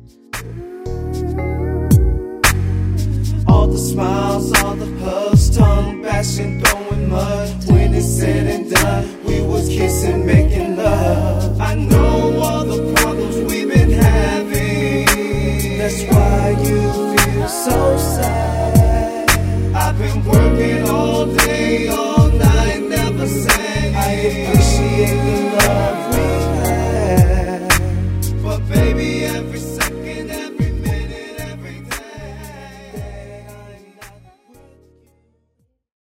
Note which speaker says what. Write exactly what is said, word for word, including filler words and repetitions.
Speaker 1: All the smiles, all the hugs, tongue bashing, throwing mud. When it's said and done, we was kissing, making love. I know all the problems we've been having. That's why you feel so sad.